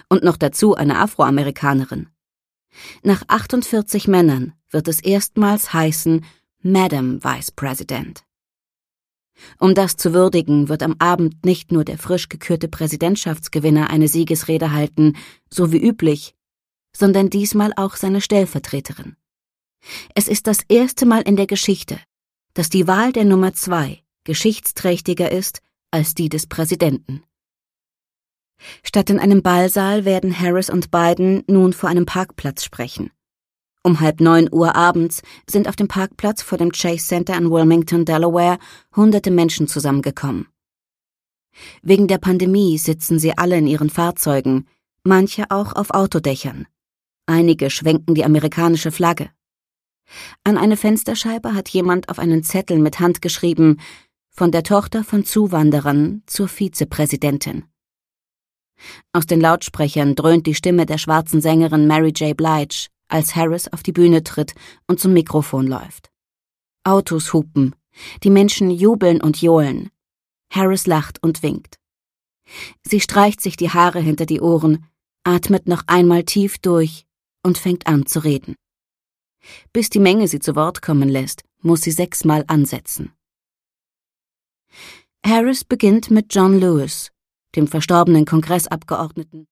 Und noch dazu eine Afroamerikanerin. Nach 48 Männern wird es erstmals heißen Madam Vice President. Um das zu würdigen, wird am Abend nicht nur der frisch gekürte Präsidentschaftsgewinner eine Siegesrede halten, so wie üblich, sondern diesmal auch seine Stellvertreterin. Es ist das erste Mal in der Geschichte, dass die Wahl der Nummer 2 geschichtsträchtiger ist als die des Präsidenten. Statt in einem Ballsaal werden Harris und Biden nun vor einem Parkplatz sprechen. Um 8:30 abends sind auf dem Parkplatz vor dem Chase Center in Wilmington, Delaware, hunderte Menschen zusammengekommen. Wegen der Pandemie sitzen sie alle in ihren Fahrzeugen, manche auch auf Autodächern. Einige schwenken die amerikanische Flagge. An eine Fensterscheibe hat jemand auf einen Zettel mit Hand geschrieben: Von der Tochter von Zuwanderern zur Vizepräsidentin. Aus den Lautsprechern dröhnt die Stimme der schwarzen Sängerin Mary J. Blige, als Harris auf die Bühne tritt und zum Mikrofon läuft. Autos hupen, die Menschen jubeln und johlen. Harris lacht und winkt. Sie streicht sich die Haare hinter die Ohren, atmet noch einmal tief durch und fängt an zu reden. Bis die Menge sie zu Wort kommen lässt, muss sie 6-mal ansetzen. Harris beginnt mit John Lewis, dem verstorbenen Kongressabgeordneten,